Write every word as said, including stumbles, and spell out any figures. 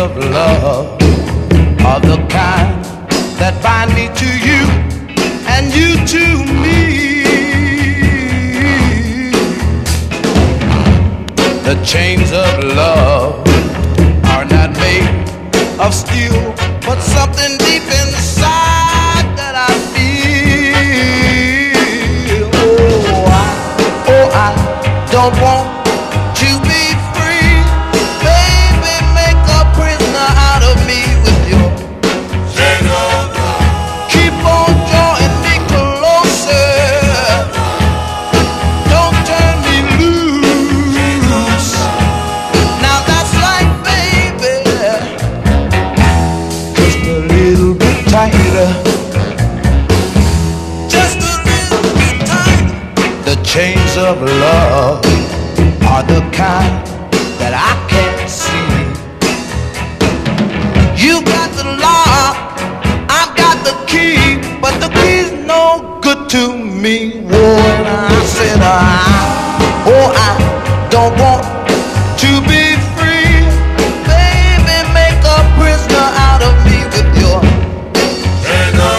of love are the kind that bind me to you and you to me. The chains of love are not made of steel, but something deep inside that I feel. Oh, I, oh, I don't want to be free. Baby, make a prisoner out of me with your chains of love. Keep on drawing me closer. Don't turn me loose. Now that's right, baby. Just a little bit tighter. Just a little bit tighter. The chains of love are the kind that I can't see. You got the lock, I've got the key, but the key's no good to me. Whoa, and I said, I, oh, I don't want to be